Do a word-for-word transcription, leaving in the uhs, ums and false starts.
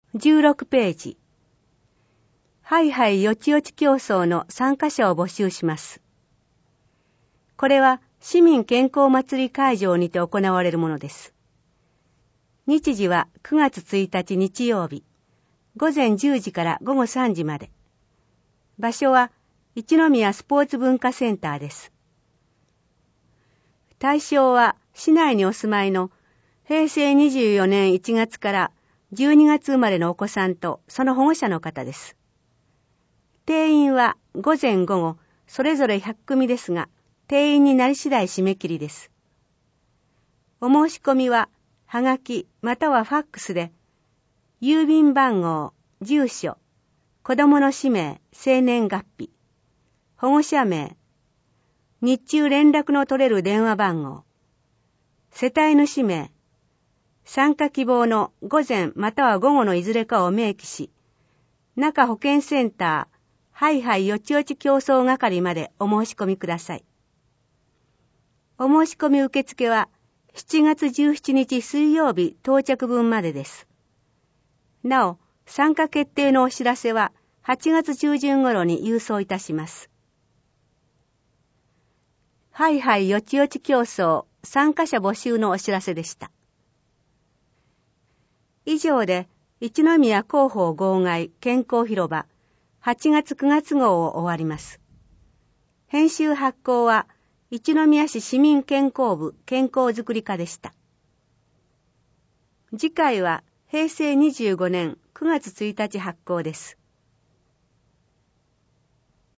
じゅうろくページ。ハイハイよちよち競争の参加者を募集します。これは市民健康祭り会場にて行われるものです。日時はくがつついたち日曜日、ごぜんじゅうじからごごさんじまで。場所は一宮スポーツ文化センターです。対象は市内にお住まいのへいせいにじゅうよねんいちがつからじゅうにがつ生まれのお子さんとその保護者の方です。定員は午前午後それぞれひゃくくみですが、定員になり次第締め切りです。お申し込みははがきまたはファックスで、郵便番号、住所、子供の氏名、生年月日、保護者名、日中連絡の取れる電話番号、世帯主名、参加希望の午前または午後のいずれかを明記し、中保健センター、ハイハイよちよち競争係までお申し込みください。お申し込み受付はしちがつじゅうしちにち水曜日到着分までです。なお、参加決定のお知らせははちがつちゅうじゅん頃に郵送いたします。ハイハイよちよち競争参加者募集のお知らせでした。以上で一宮広報号外健康広場はちがつくがつ号を終わります。編集発行は一宮市市民健康部健康づくり課でした。次回はへいせいにじゅうごねんくがつついたち発行です。